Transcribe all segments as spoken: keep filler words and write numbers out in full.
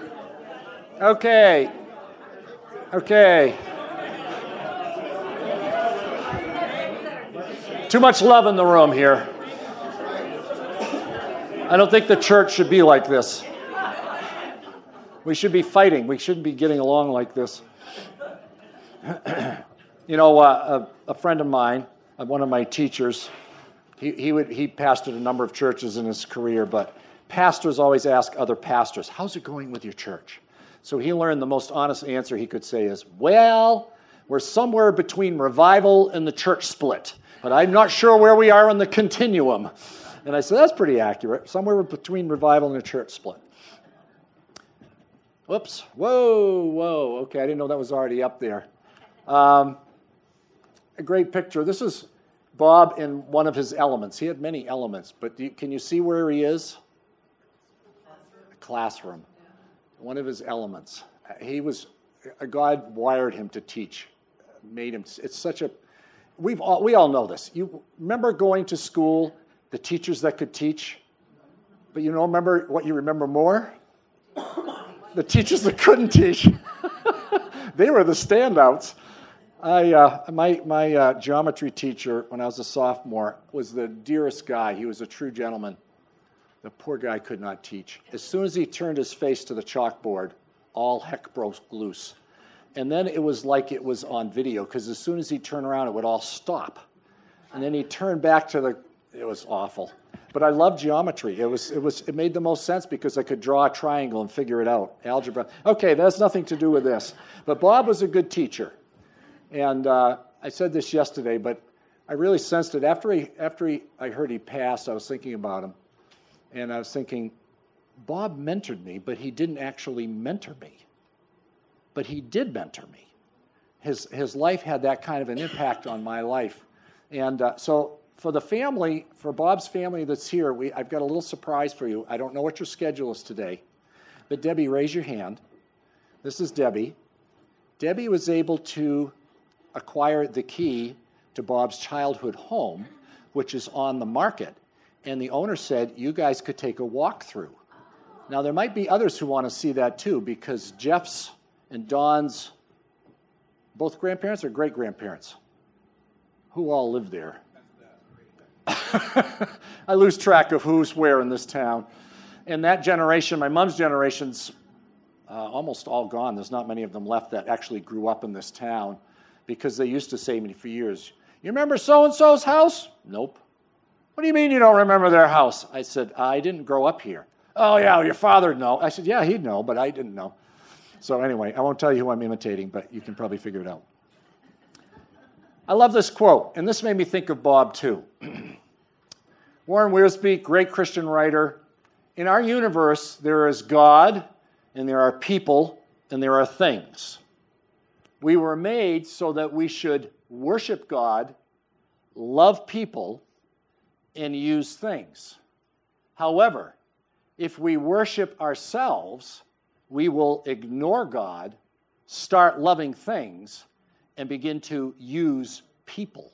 Okay. Okay. Too much love in the room here. I don't think the church should be like this. We should be fighting. We shouldn't be getting along like this. You know, uh, a, a friend of mine, uh, one of my teachers, he he would he pastored a number of churches in his career, but pastors always ask other pastors, "How's it going with your church?" So he learned the most honest answer he could say is, "Well, we're somewhere between revival and the church split, but I'm not sure where we are on the continuum." And I said, "That's pretty accurate. Somewhere between revival and a church split." Whoops. Whoa, whoa. Okay, I didn't know that was already up there. Um, a great picture. This is Bob in one of his elements. He had many elements, but do you, can you see where he is? A classroom. One of his elements. He was, God wired him to teach, made him, it's such a, we've all, we all know this. You remember going to school, the teachers that could teach, but you know, remember what you remember more? The teachers that couldn't teach. They were the standouts. I, uh, my my uh, geometry teacher, when I was a sophomore, was the dearest guy. He was a true gentleman. The poor guy could not teach. As soon as he turned his face to the chalkboard, all heck broke loose. And then it was like it was on video, because as soon as he'd turn around, it would all stop. And then he'd turn back to the, it was awful. But I loved geometry. It was it was it made the most sense because I could draw a triangle and figure it out. Algebra. Okay, that has nothing to do with this. But Bob was a good teacher. And uh, I said this yesterday, but I really sensed it. After he, after he, I heard he passed, I was thinking about him. And I was thinking, Bob mentored me, but he didn't actually mentor me. But he did mentor me. His, his life had that kind of an impact on my life. And uh, so for the family, for Bob's family that's here, we, I've got a little surprise for you. I don't know what your schedule is today. But Debbie, raise your hand. This is Debbie. Debbie was able to acquire the key to Bob's childhood home, which is on the market. And the owner said, you guys could take a walk through. Now, there might be others who want to see that too, because Jeff's and Dawn's, both grandparents or great-grandparents? Who all lived there? I lose track of who's where in this town. And that generation, my mom's generation's uh, almost all gone. There's not many of them left that actually grew up in this town, because they used to say to me for years, you remember so-and-so's house? Nope. What do you mean you don't remember their house? I said, I didn't grow up here. Oh, yeah, your father'd know. I said, yeah, he'd know, but I didn't know. So anyway, I won't tell you who I'm imitating, but you can probably figure it out. I love this quote, and this made me think of Bob too. Warren Wiersbe, great Christian writer. In our universe, there is God, and there are people, and there are things. We were made so that we should worship God, love people, and use things. However, if we worship ourselves, we will ignore God, start loving things, and begin to use people.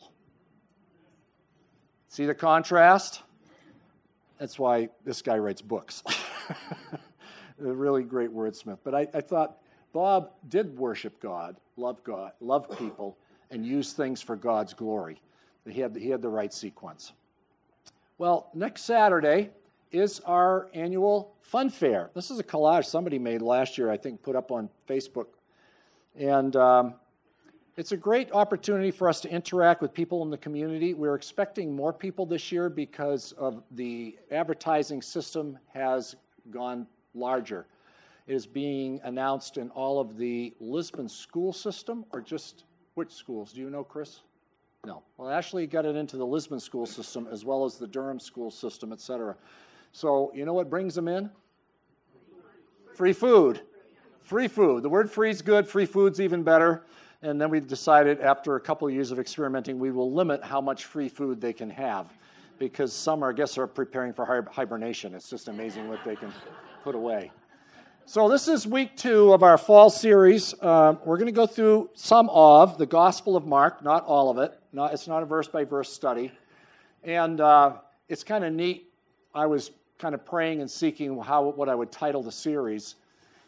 See the contrast? That's why this guy writes books. A really great wordsmith. But I, I thought Bob did worship God, love God, love people, and use things for God's glory. He had, he had the right sequence. Well, next Saturday is our annual fun fair. This is a collage somebody made last year, I think, put up on Facebook. And um, it's a great opportunity for us to interact with people in the community. We're expecting more people this year because of the advertising system has gone larger. It is being announced in all of the Lisbon school system, or just which schools? Do you know, Chris? No. Well, Ashley got it into the Lisbon school system as well as the Durham school system, et cetera. So you know what brings them in? Free food. Free food. The word free is good. Free food's even better. And then we decided after a couple of years of experimenting, we will limit how much free food they can have, because some, I guess, are preparing for hibernation. It's just amazing what they can put away. So this is week two of our fall series. Uh, we're going to go through some of the Gospel of Mark, not all of it. Not, it's not a verse-by-verse study. And uh, it's kind of neat. I was kind of praying and seeking how what I would title the series.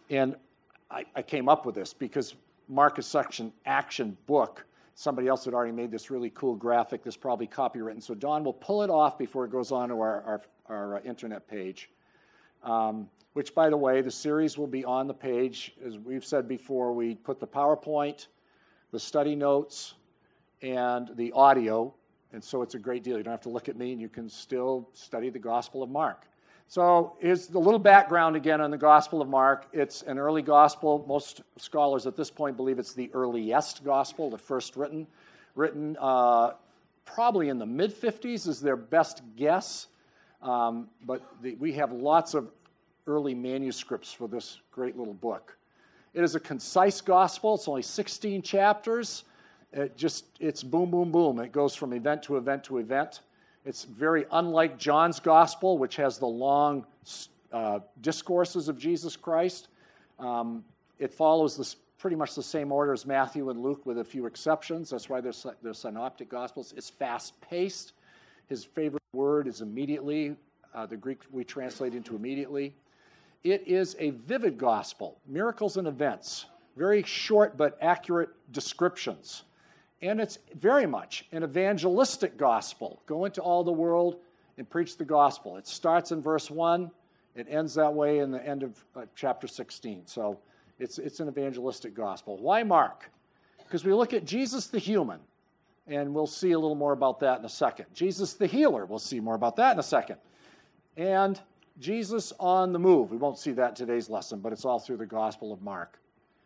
And I, I came up with this because Mark is such an action book. Somebody else had already made this really cool graphic that's probably copywritten. So Don will pull it off before it goes on to our, our, our uh, internet page, um, which, by the way, the series will be on the page. As we've said before, we put the PowerPoint, the study notes, and the audio. And so it's a great deal. You don't have to look at me, and you can still study the Gospel of Mark. So here's the little background again on the Gospel of Mark. It's an early gospel. Most scholars at this point believe it's the earliest gospel, the first written. Written uh, probably in the mid fifties is their best guess. Um, but the, we have lots of early manuscripts for this great little book. It is a concise gospel. It's only sixteen chapters. It just, it's boom, boom, boom. It goes from event to event to event. It's very unlike John's gospel, which has the long uh, discourses of Jesus Christ. Um, it follows this, pretty much the same order as Matthew and Luke, with a few exceptions. That's why they're, they're synoptic gospels. It's fast-paced. His favorite word is immediately. Uh, the Greek we translate into immediately. It is a vivid gospel, miracles and events, very short but accurate descriptions. And it's very much an evangelistic gospel. Go into all the world and preach the gospel. It starts in verse one. It ends that way in the end of uh, chapter sixteen. So it's, it's an evangelistic gospel. Why Mark? Because we look at Jesus the human, and we'll see a little more about that in a second. Jesus the healer, we'll see more about that in a second. And Jesus on the move. We won't see that in today's lesson, but it's all through the Gospel of Mark.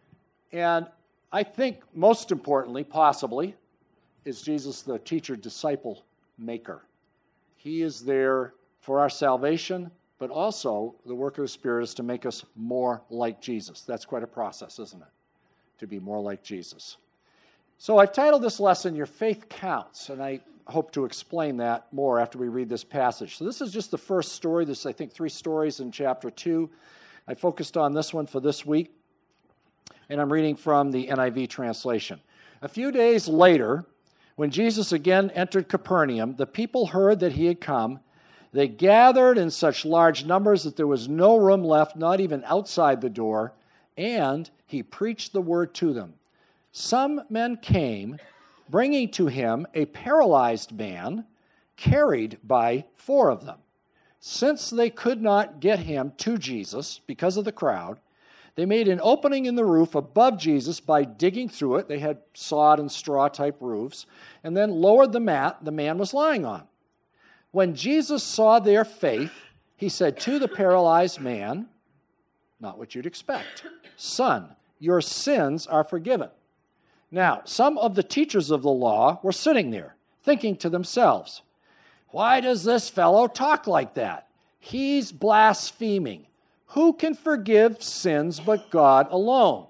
And I think most importantly, possibly, is Jesus the teacher-disciple maker. He is there for our salvation, but also the work of the Spirit is to make us more like Jesus. That's quite a process, isn't it? To be more like Jesus. So I've titled this lesson, Your Faith Counts, and I hope to explain that more after we read this passage. So this is just the first story. There's, I think, three stories in chapter two. I focused on this one for this week. And I'm reading from the N I V translation. A few days later, when Jesus again entered Capernaum, the people heard that he had come. They gathered in such large numbers that there was no room left, not even outside the door, and he preached the word to them. Some men came, bringing to him a paralyzed man, carried by four of them. Since they could not get him to Jesus because of the crowd, they made an opening in the roof above Jesus by digging through it. They had sod and straw-type roofs, and then lowered the mat the man was lying on. When Jesus saw their faith, he said to the paralyzed man, not what you'd expect, "Son, your sins are forgiven." Now, some of the teachers of the law were sitting there, thinking to themselves, "Why does this fellow talk like that? He's blaspheming. Who can forgive sins but God alone?"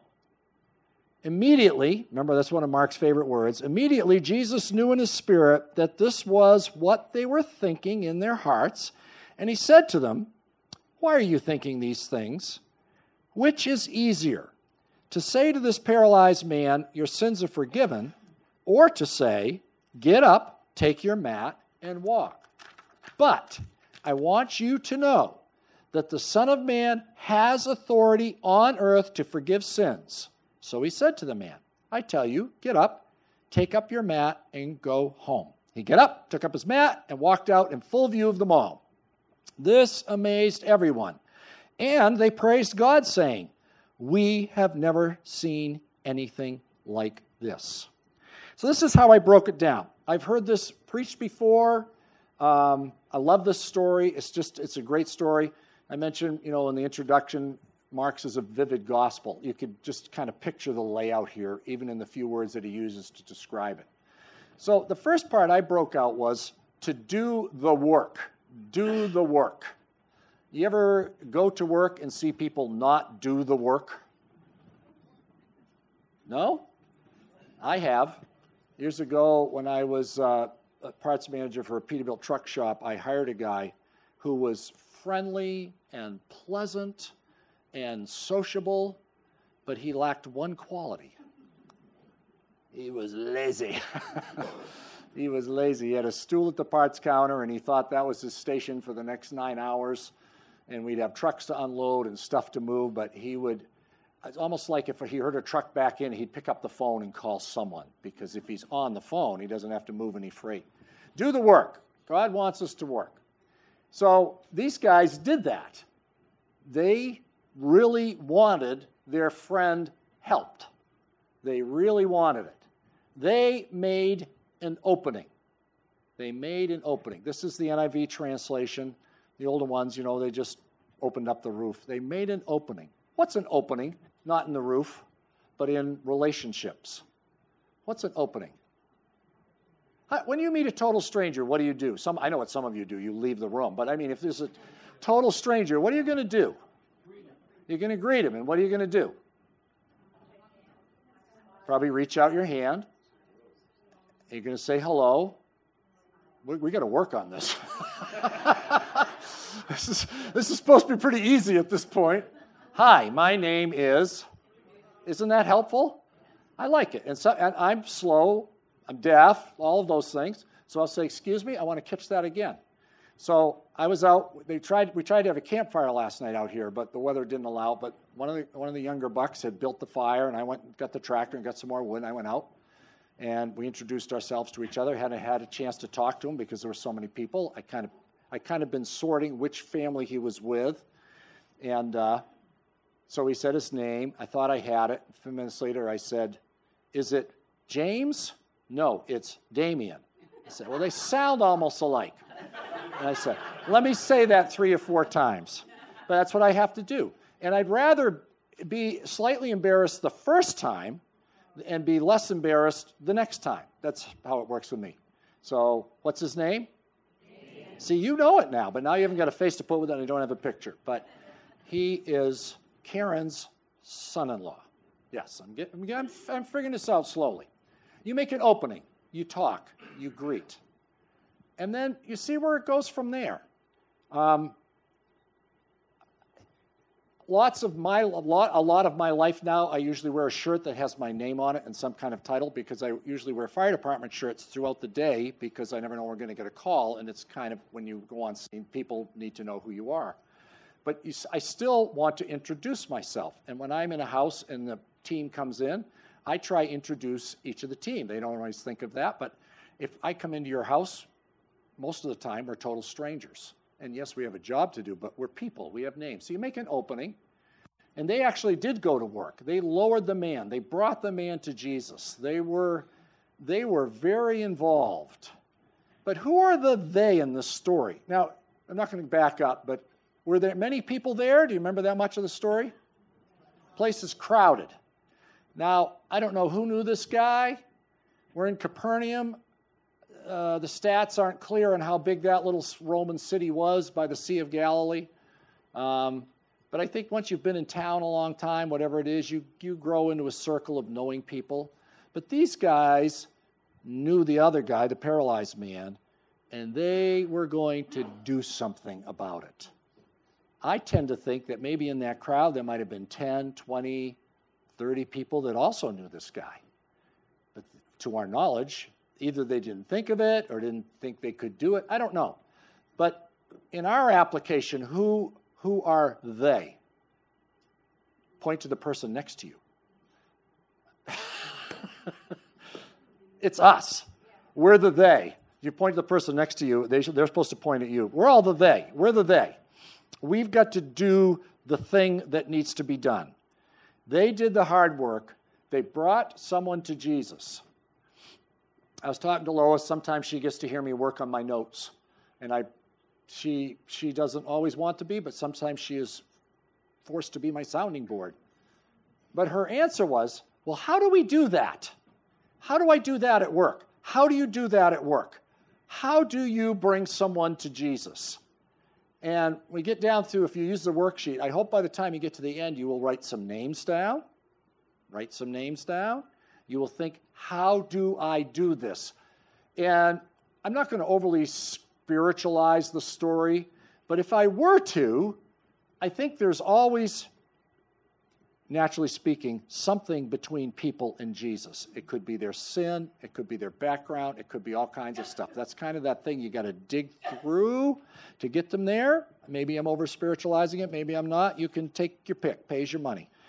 Immediately, remember that's one of Mark's favorite words, immediately Jesus knew in his spirit that this was what they were thinking in their hearts, and he said to them, "Why are you thinking these things? Which is easier, to say to this paralyzed man, 'Your sins are forgiven,' or to say, 'Get up, take your mat, and walk'? But I want you to know that the Son of Man has authority on earth to forgive sins." So he said to the man, "I tell you, get up, take up your mat, and go home." He got up, took up his mat, and walked out in full view of them all. This amazed everyone, and they praised God, saying, "We have never seen anything like this." So this is how I broke it down. I've heard this preached before. Um, I love this story. It's just, it's a great story. I mentioned, you know, in the introduction, Mark's is a vivid gospel. You could just kind of picture the layout here, even in the few words that he uses to describe it. So the first part I broke out was to do the work. Do the work. You ever go to work and see people not do the work? No? I have. Years ago, when I was uh, a parts manager for a Peterbilt truck shop, I hired a guy who was friendly and pleasant and sociable, but he lacked one quality. He was lazy. He was lazy. He had a stool at the parts counter, and he thought that was his station for the next nine hours, and we'd have trucks to unload and stuff to move, but he would it's almost like if he heard a truck back in, he'd pick up the phone and call someone, because if he's on the phone, he doesn't have to move any freight. Do the work. God wants us to work. So these guys did that. They really wanted their friend helped. They really wanted it. They made an opening. They made an opening. This is the N I V translation. The older ones, you know, they just opened up the roof. They made an opening. What's an opening? Not in the roof, but in relationships. What's an opening? When you meet a total stranger, what do you do? Some, I know what some of you do. You leave the room. But I mean, if there's a total stranger, what are you going to do? You're going to greet him. And what are you going to do? Probably reach out your hand. You're going to say hello. We, we got to work on this. this is this is supposed to be pretty easy at this point. Hi, my name is. Isn't that helpful? I like it. And, so, and I'm slow. I'm deaf. All of those things. So I'll say, "Excuse me, I want to catch that again." So I was out. They tried. We tried to have a campfire last night out here, but the weather didn't allow. But one of the one of the younger bucks had built the fire, and I went and got the tractor and got some more wood. And I went out, and we introduced ourselves to each other. Hadn't had a chance to talk to him because there were so many people. I kind of, I kind of been sorting which family he was with, and uh, so he said his name. I thought I had it. A few minutes later, I said, "Is it James?" "No, it's Damien." I said, "Well, they sound almost alike." And I said, "Let me say that three or four times." But that's what I have to do. And I'd rather be slightly embarrassed the first time and be less embarrassed the next time. That's how it works with me. So what's his name? Damien. See, you know it now, but now you haven't got a face to put with it and you don't have a picture. But he is Karen's son-in-law. Yes, I'm, getting, I'm, I'm figuring this out slowly. You make an opening. You talk. You greet. And then you see where it goes from there. Um, lots of my a lot a lot of my life now, I usually wear a shirt that has my name on it and some kind of title, because I usually wear fire department shirts throughout the day because I never know when we're going to get a call, and it's kind of when you go on scene, people need to know who you are. But you, I still want to introduce myself, and when I'm in a house and the team comes in, I try to introduce each of the team. They don't always think of that, but if I come into your house, most of the time we're total strangers. And yes, we have a job to do, but we're people. We have names. So you make an opening, and they actually did go to work. They lowered the man. They brought the man to Jesus. They were, they were very involved. But who are the they in this story? Now, I'm not going to back up, but were there many people there? Do you remember that much of the story? Place is crowded. Now, I don't know who knew this guy. We're in Capernaum. Uh, the stats aren't clear on how big that little Roman city was by the Sea of Galilee. Um, but I think once you've been in town a long time, whatever it is, you, you grow into a circle of knowing people. But these guys knew the other guy, the paralyzed man, and they were going to do something about it. I tend to think that maybe in that crowd there might have been ten, twenty, thirty people that also knew this guy. But to our knowledge, either they didn't think of it or didn't think they could do it. I don't know. But in our application, who, who are they? Point to the person next to you. It's us. We're the they. You point to the person next to you, they should, they're supposed to point at you. We're all the they. We're the they. We've got to do the thing that needs to be done. They did the hard work. They brought someone to Jesus. I was talking to Lois. Sometimes she gets to hear me work on my notes. And I, she, she doesn't always want to be, but sometimes she is forced to be my sounding board. But her answer was, well, how do we do that? How do I do that at work? How do you do that at work? How do you bring someone to Jesus? And we get down through, if you use the worksheet, I hope by the time you get to the end, you will write some names down. Write some names down. You will think, how do I do this? And I'm not going to overly spiritualize the story, but if I were to, I think there's always, naturally speaking, something between people and Jesus. It could be their sin, it could be their background, it could be all kinds of stuff. That's kind of that thing you got to dig through to get them there. Maybe I'm over spiritualizing it, maybe I'm not. You can take your pick, pays your money.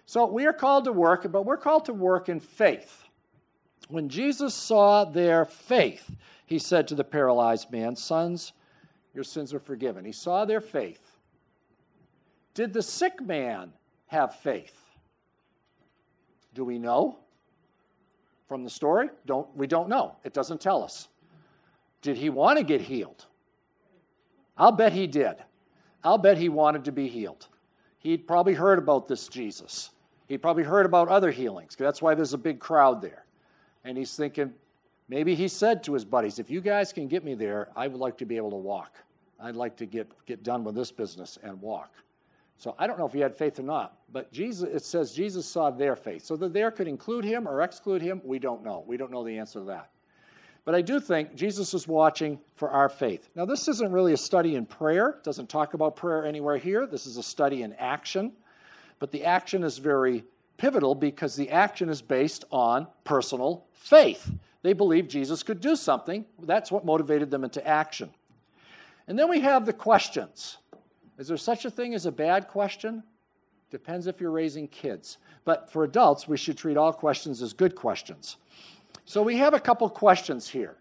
So we are called to work, but we're called to work in faith. When Jesus saw their faith, he said to the paralyzed man, "Sons, your sins are forgiven." He saw their faith. Did the sick man have faith? Do we know? From the story? Don't, we don't know. It doesn't tell us. Did he want to get healed? I'll bet he did. I'll bet he wanted to be healed. He'd probably heard about this Jesus. He'd probably heard about other healings. That's why there's a big crowd there. And he's thinking, maybe he said to his buddies, if you guys can get me there, I would like to be able to walk. I'd like to get, get done with this business and walk. So I don't know if he had faith or not, but Jesus, it says Jesus saw their faith. So that there could include him or exclude him, we don't know. We don't know the answer to that. But I do think Jesus is watching for our faith. Now, this isn't really a study in prayer. It doesn't talk about prayer anywhere here. This is a study in action. But the action is very pivotal because the action is based on personal faith. They believed Jesus could do something. That's what motivated them into action. And then we have the questions. Is there such a thing as a bad question? Depends if you're raising kids. But for adults, we should treat all questions as good questions. So we have a couple questions here.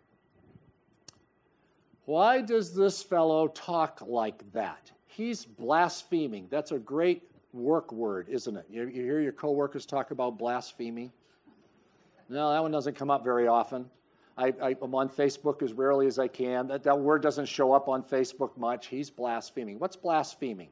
Why does this fellow talk like that? He's blaspheming. That's a great work word, isn't it? You, you hear your coworkers talk about blaspheming? No, that one doesn't come up very often. I, I, I'm on Facebook as rarely as I can. That, that word doesn't show up on Facebook much. He's blaspheming. What's blaspheming?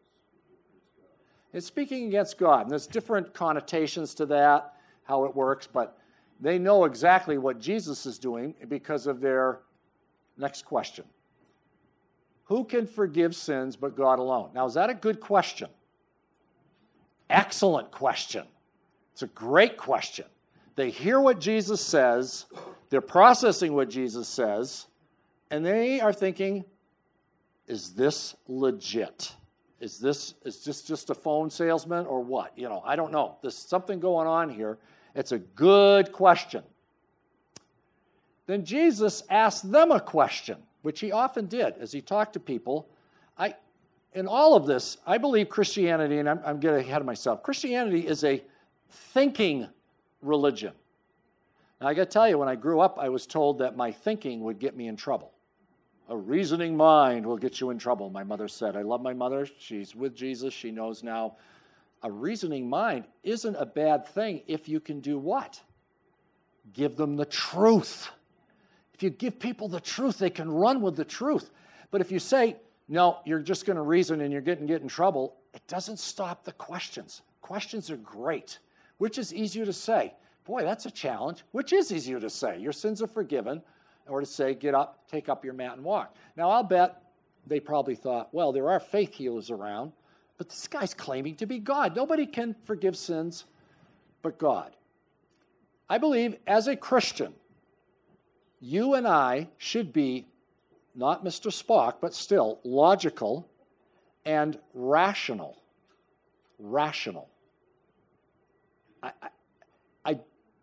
It's speaking against God. And there's different connotations to that, how it works, but they know exactly what Jesus is doing because of their next question. Who can forgive sins but God alone? Now, is that a good question? Excellent question. It's a great question. They hear what Jesus says, they're processing what Jesus says, and they are thinking, is this legit? Is this is this just a phone salesman or what? You know, I don't know. There's something going on here. It's a good question. Then Jesus asked them a question, which he often did as he talked to people. I, in all of this, I believe Christianity, and I'm, I'm getting ahead of myself, Christianity is a thinking religion. Now, I got to tell you, when I grew up, I was told that my thinking would get me in trouble. A reasoning mind will get you in trouble, my mother said. I love my mother. She's with Jesus. She knows now. A reasoning mind isn't a bad thing if you can do what? Give them the truth. If you give people the truth, they can run with the truth. But if you say, no, you're just going to reason and you're getting get in trouble, it doesn't stop the questions. Questions are great. Which is easier to say? Boy, that's a challenge. Which is easier to say? Your sins are forgiven, or to say, get up, take up your mat and walk. Now, I'll bet they probably thought, well, there are faith healers around, but this guy's claiming to be God. Nobody can forgive sins but God. I believe as a Christian, you and I should be, not Mister Spock, but still logical and rational. Rational. I, I, I,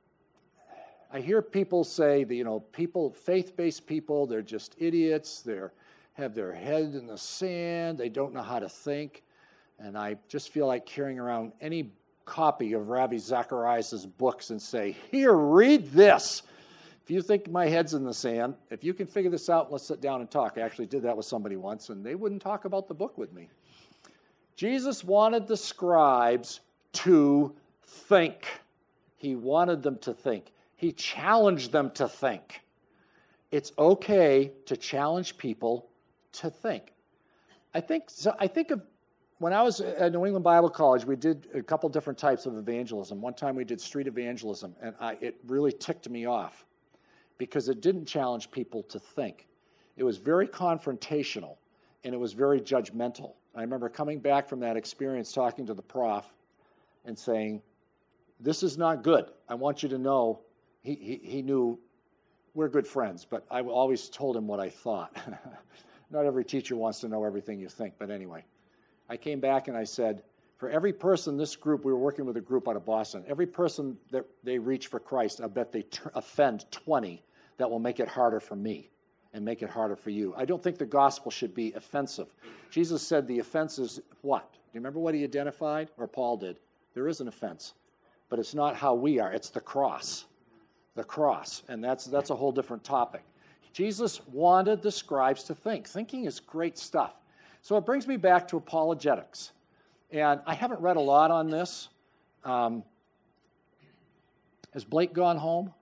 I hear people say that, you know, people, faith-based people, they're just idiots. They have their head in the sand. They don't know how to think. And I just feel like carrying around any copy of Ravi Zacharias' books and say, here, read this. If you think my head's in the sand, if you can figure this out, let's sit down and talk. I actually did that with somebody once, and they wouldn't talk about the book with me. Jesus wanted the scribes to think. He wanted them to think. He challenged them to think. It's okay to challenge people to think. I think so I think of when I was at New England Bible College, we did a couple different types of evangelism. One time we did street evangelism, and I, it really ticked me off because it didn't challenge people to think. It was very confrontational, and it was very judgmental. I remember coming back from that experience, talking to the prof, and saying, this is not good. I want you to know, he, he, he knew we're good friends, but I always told him what I thought. Not every teacher wants to know everything you think, but anyway. I came back and I said, for every person, this group, we were working with a group out of Boston, every person that they reach for Christ, I bet they t- offend twenty that will make it harder for me and make it harder for you. I don't think the gospel should be offensive. Jesus said the offense is what? Do you remember what he identified? Or Paul did? There is an offense. But it's not how we are. It's the cross. The cross. And that's, that's a whole different topic. Jesus wanted the scribes to think. Thinking is great stuff. So it brings me back to apologetics. And I haven't read a lot on this. Um, has Blake gone home?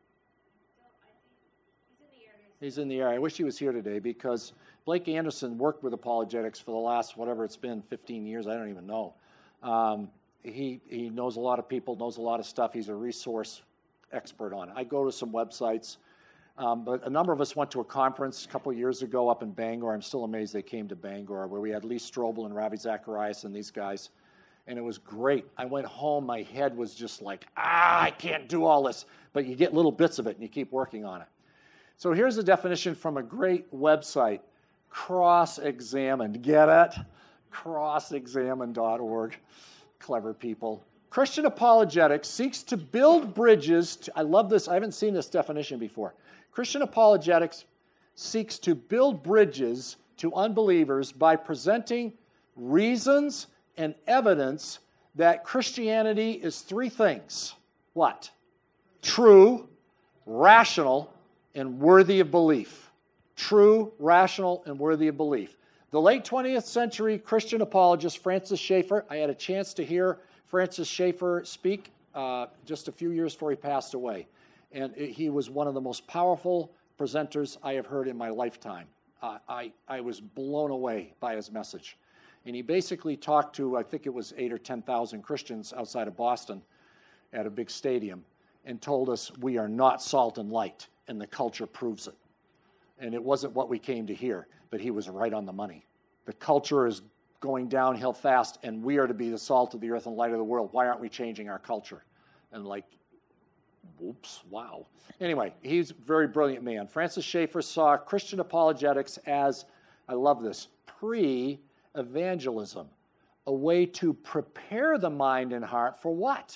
He's in the area. I wish he was here today because Blake Anderson worked with apologetics for the last, whatever it's been, fifteen years. I don't even know. Um, he, he knows a lot of people, knows a lot of stuff. He's a resource expert on it. I go to some websites. Um, but a number of us went to a conference a couple of years ago up in Bangor. I'm still amazed they came to Bangor, where we had Lee Strobel and Ravi Zacharias and these guys. And it was great. I went home. My head was just like, ah, I can't do all this. But you get little bits of it, and you keep working on it. So here's a definition from a great website, Cross-Examined. Get it? cross examined dot org. Clever people. Christian apologetics seeks to build bridges. To, I love this. I haven't seen this definition before. Christian apologetics seeks to build bridges to unbelievers by presenting reasons and evidence that Christianity is three things. What? True, rational, and worthy of belief. True, rational, and worthy of belief. The late twentieth century Christian apologist Francis Schaeffer, I had a chance to hear Francis Schaeffer speak uh, just a few years before he passed away. And it, he was one of the most powerful presenters I have heard in my lifetime. Uh, I, I was blown away by his message. And he basically talked to, I think it was eight or ten thousand Christians outside of Boston at a big stadium and told us we are not salt and light, and the culture proves it. And it wasn't what we came to hear, but he was right on the money. The culture is going downhill fast, and we are to be the salt of the earth and light of the world. Why aren't we changing our culture? And like, whoops, wow. Anyway, he's a very brilliant man. Francis Schaeffer saw Christian apologetics as, I love this, pre-evangelism, a way to prepare the mind and heart for what?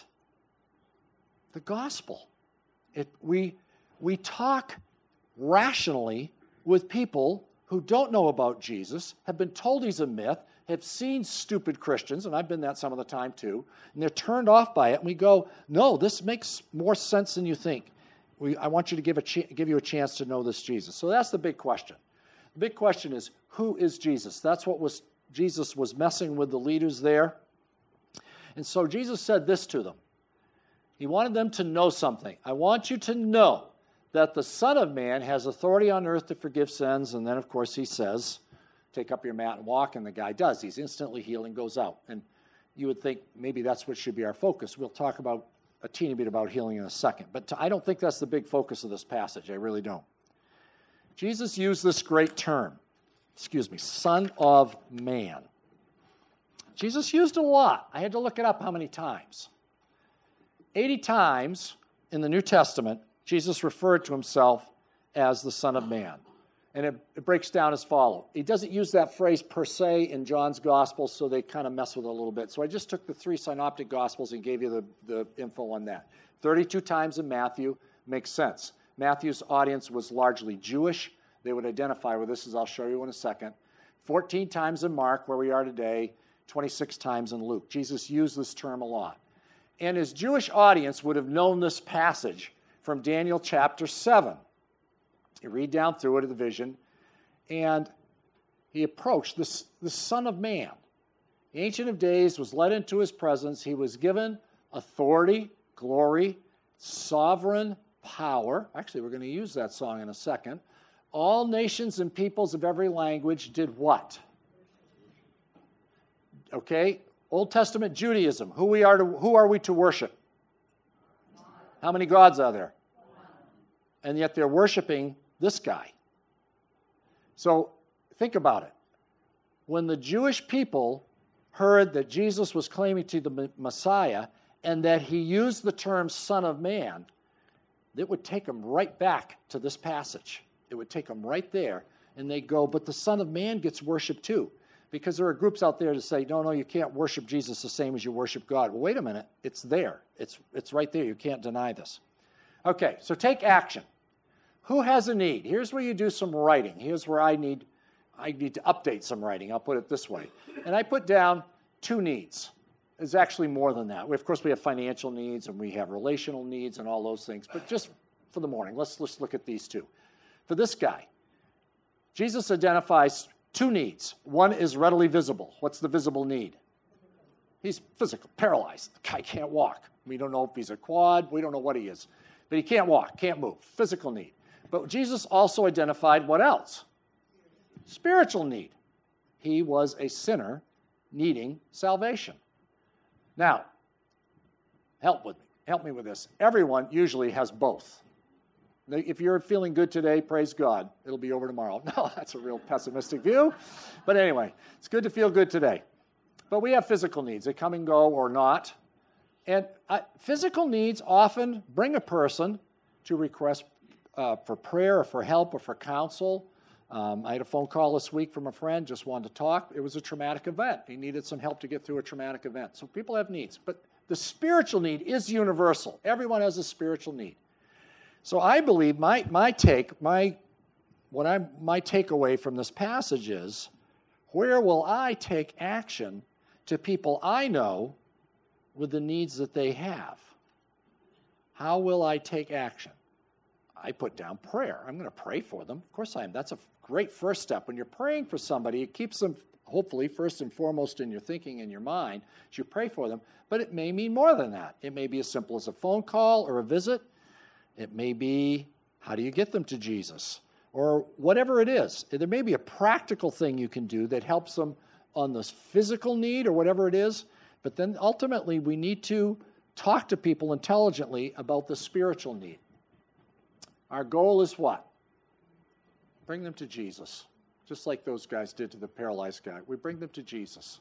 The gospel. It, we, we talk rationally with people who don't know about Jesus, have been told he's a myth, have seen stupid Christians, and I've been that some of the time too, and they're turned off by it, and we go, no, this makes more sense than you think. We, I want you to give, a ch- give you a chance to know this Jesus. So that's the big question. The big question is, who is Jesus? That's what was Jesus was messing with the leaders there. And so Jesus said this to them. He wanted them to know something. I want you to know that the Son of Man has authority on earth to forgive sins. And then, of course, he says, take up your mat and walk. And the guy does. He's instantly healed and goes out. And you would think maybe that's what should be our focus. We'll talk about a teeny bit about healing in a second. But I don't think that's the big focus of this passage. I really don't. Jesus used this great term, excuse me, Son of Man. Jesus used it a lot. I had to look it up how many times. eighty times in the New Testament, Jesus referred to himself as the Son of Man. And it, it breaks down as follows. He doesn't use that phrase per se in John's Gospel, so they kind of mess with it a little bit. So I just took the three synoptic Gospels and gave you the, the info on that. thirty-two times in Matthew makes sense. Matthew's audience was largely Jewish. They would identify with this, as I'll show you in a second. fourteen times in Mark, where we are today. twenty-six times in Luke. Jesus used this term a lot. And his Jewish audience would have known this passage from Daniel chapter seven. You read down through it of the vision, and he approached this, the Son of Man. The Ancient of Days was led into his presence. He was given authority, glory, sovereign power. Actually, we're going to use that song in a second. All nations and peoples of every language did what? Okay, Old Testament Judaism. Who we are to, who are we to worship? How many gods are there? And yet they're worshiping this guy. So think about it. When the Jewish people heard that Jesus was claiming to be the Messiah and that he used the term Son of Man, it would take them right back to this passage. It would take them right there, and they go, but the Son of Man gets worshiped too. Because there are groups out there to say, no, no, you can't worship Jesus the same as you worship God. Well, wait a minute. It's there. It's, it's right there. You can't deny this. Okay, so take action. Who has a need? Here's where you do some writing. Here's where I need, I need to update some writing. I'll put it this way. And I put down two needs. is actually more than that. We, of course, we have financial needs and we have relational needs and all those things. But just for the morning, let's, let's look at these two. For this guy, Jesus identifies two needs. One is readily visible. What's the visible need? He's physical, paralyzed. The guy can't walk. We don't know if he's a quad. We don't know what he is. But he can't walk, can't move. Physical need. But Jesus also identified what else? Spiritual need. He was a sinner needing salvation. Now, help with me. Help me with this. Everyone usually has both. If you're feeling good today, praise God. It'll be over tomorrow. No, that's a real pessimistic view. But anyway, it's good to feel good today. But we have physical needs. They come and go or not. And uh, physical needs often bring a person to request uh, for prayer or for help or for counsel. Um, I had a phone call this week from a friend, just wanted to talk. It was a traumatic event. He needed some help to get through a traumatic event. So people have needs. But the spiritual need is universal. Everyone has a spiritual need. So I believe my, my take, my, what I'm, my takeaway from this passage is, where will I take action to people I know with the needs that they have? How will I take action? I put down prayer. I'm going to pray for them. Of course I am. That's a great first step. When you're praying for somebody, it keeps them, hopefully, first and foremost in your thinking and your mind as you pray for them. But it may mean more than that. It may be as simple as a phone call or a visit. It may be, how do you get them to Jesus? Or whatever it is. There may be a practical thing you can do that helps them on this physical need or whatever it is. But then ultimately, we need to talk to people intelligently about the spiritual need. Our goal is what? Bring them to Jesus. Just like those guys did to the paralyzed guy. We bring them to Jesus.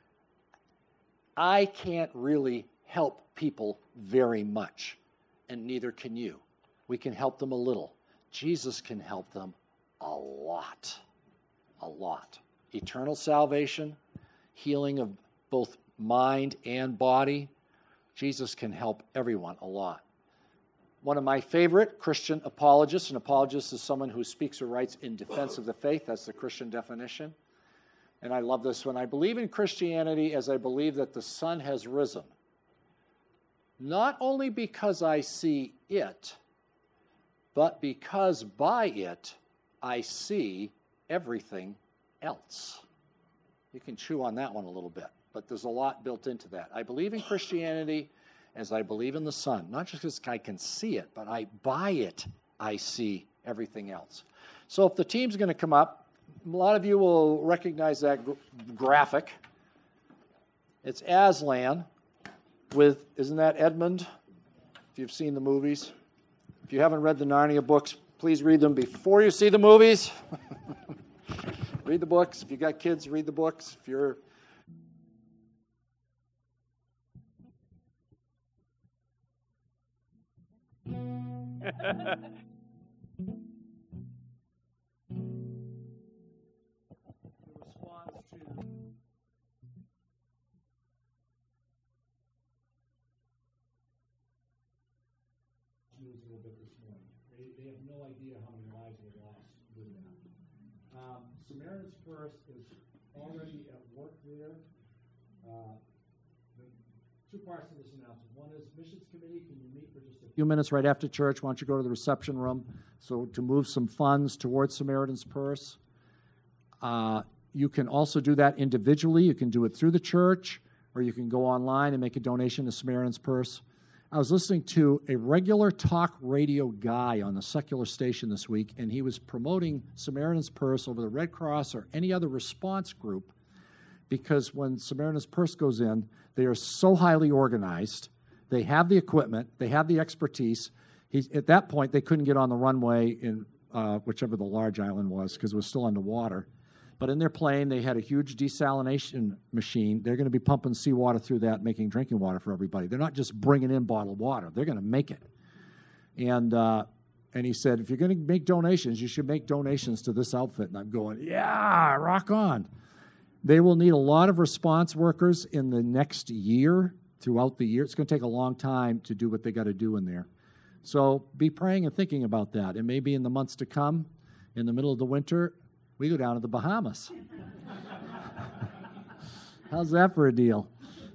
I can't really help people very much, and neither can you. We can help them a little. Jesus can help them a lot. A lot. Eternal salvation, healing of both mind and body. Jesus can help everyone a lot. One of my favorite Christian apologists, an apologist is someone who speaks or writes in defense of the faith. That's the Christian definition. And I love this one. I believe in Christianity as I believe that the sun has risen. Not only because I see it, but because by it I see everything else. You can chew on that one a little bit, but there's a lot built into that. I believe in Christianity as I believe in the sun, not just because I can see it, but I by it I see everything else. So if the team's going to come up, a lot of you will recognize that gr- graphic. It's Aslan with, isn't that Edmund? If you've seen the movies. If you haven't read the Narnia books, please read them before you see the movies. Read the books. If you got kids, read the books. If you're the response to news a little bit this morning. They, they have no idea how many lives were lost with that. Um, Samaritan's Purse is already at work there. Uh, the two parts of this announcement. One is Missions Committee. Can you meet for just a few minutes right after church? Why don't you go to the reception room so to move some funds towards Samaritan's Purse? Uh, you can also do that individually. You can do it through the church, or you can go online and make a donation to Samaritan's Purse. I was listening to a regular talk radio guy on the secular station this week, and he was promoting Samaritan's Purse over the Red Cross or any other response group, because when Samaritan's Purse goes in, they are so highly organized. They have the equipment. They have the expertise. He, at that point, they couldn't get on the runway in uh, whichever the large island was because it was still underwater. But in their plane, they had a huge desalination machine. They're going to be pumping seawater through that, making drinking water for everybody. They're not just bringing in bottled water. They're going to make it. And uh, and he said, if you're going to make donations, you should make donations to this outfit. And I'm going, yeah, rock on. They will need a lot of response workers in the next year, throughout the year. It's going to take a long time to do what they got to do in there. So be praying and thinking about that. And maybe in the months to come, in the middle of the winter, we go down to the Bahamas. How's that for a deal?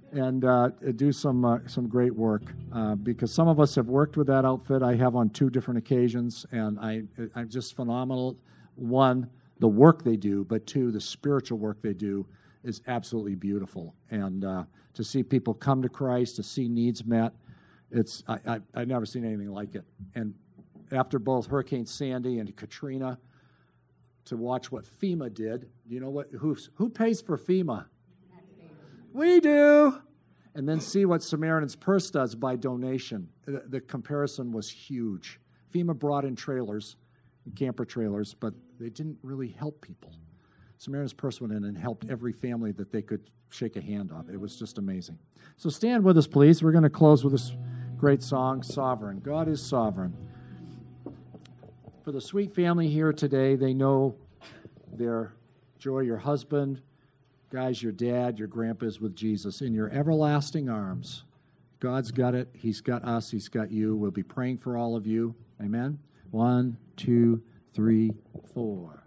and uh, do some uh, some great work. Uh, because some of us have worked with that outfit. I have on two different occasions, and I I'm just phenomenal. One, the work they do, but two, the spiritual work they do is absolutely beautiful. And uh, to see people come to Christ, to see needs met, it's I, I I've never seen anything like it. And after both Hurricane Sandy and Katrina, to watch what FEMA did. You know what? Who who pays for FEMA? We do. And then see what Samaritan's Purse does by donation. The, the comparison was huge. FEMA brought in trailers, camper trailers, but they didn't really help people. Samaritan's Purse went in and helped every family that they could shake a hand of. It was just amazing. So stand with us, please. We're going to close with this great song, Sovereign. God is sovereign. For the Sweet family here today, they know their Joy, your husband, guys, your dad, your grandpa is with Jesus in your everlasting arms. God's got it. He's got us. He's got you. We'll be praying for all of you. Amen? One, two, three, four.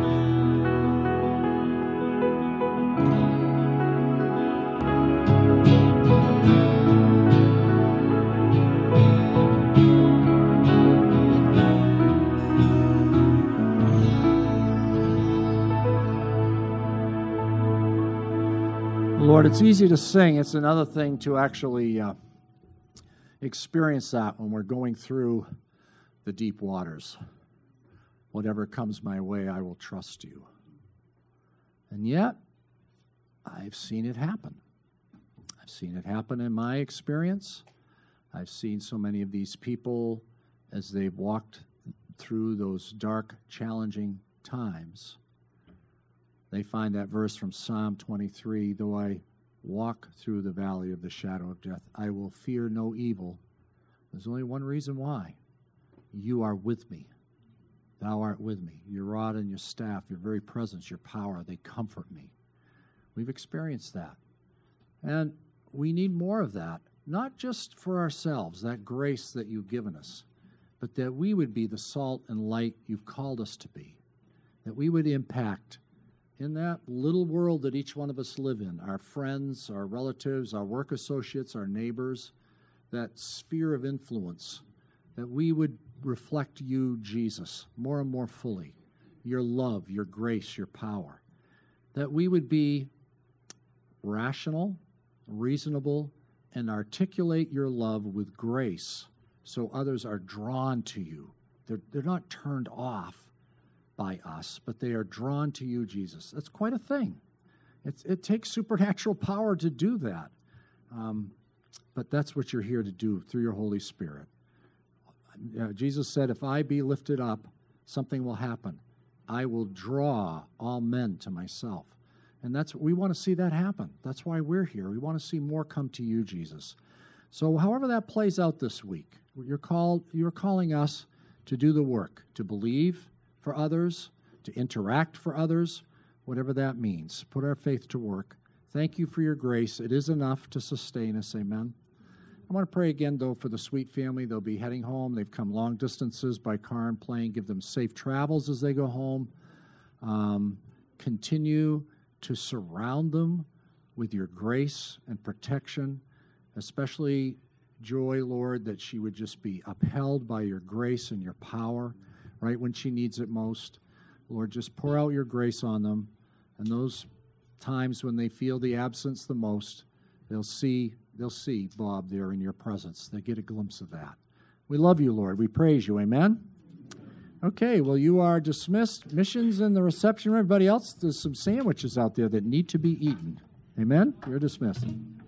Lord, it's easy to sing. It's another thing to actually uh, experience that when we're going through the deep waters. Whatever comes my way, I will trust you. And yet, I've seen it happen. I've seen it happen in my experience. I've seen so many of these people as they've walked through those dark, challenging times. They find that verse from Psalm twenty-three, though I walk through the valley of the shadow of death, I will fear no evil. There's only one reason why. You are with me. Thou art with me. Your rod and your staff, your very presence, your power, they comfort me. We've experienced that. And we need more of that, not just for ourselves, that grace that you've given us, but that we would be the salt and light you've called us to be, that we would impact in that little world that each one of us live in, our friends, our relatives, our work associates, our neighbors, that sphere of influence, that we would reflect you, Jesus, more and more fully, your love, your grace, your power, that we would be rational, reasonable, and articulate your love with grace so others are drawn to you. They're, they're not turned off by us, but they are drawn to you, Jesus. That's quite a thing. It's, it takes supernatural power to do that. Um, but that's what you're here to do through your Holy Spirit. Uh, Jesus said, if I be lifted up, something will happen. I will draw all men to myself. And that's we want to see that happen. That's why we're here. We want to see more come to you, Jesus. So however that plays out this week, you're called, you're calling us to do the work, to believe for others, to interact for others, whatever that means. Put our faith to work. Thank you for your grace. It is enough to sustain us. Amen. I want to pray again, though, for the Sweet family. They'll be heading home. They've come long distances by car and plane. Give them safe travels as they go home. Um, continue to surround them with your grace and protection, especially Joy, Lord, that she would just be upheld by your grace and your power right when she needs it most. Lord, just pour out your grace on them. And those times when they feel the absence the most, they'll see they'll see Bob there in your presence. They get a glimpse of that. We love you, Lord. We praise you. Amen? Okay, well, you are dismissed. Missions in the reception room. Everybody else, there's some sandwiches out there that need to be eaten. Amen? You're dismissed.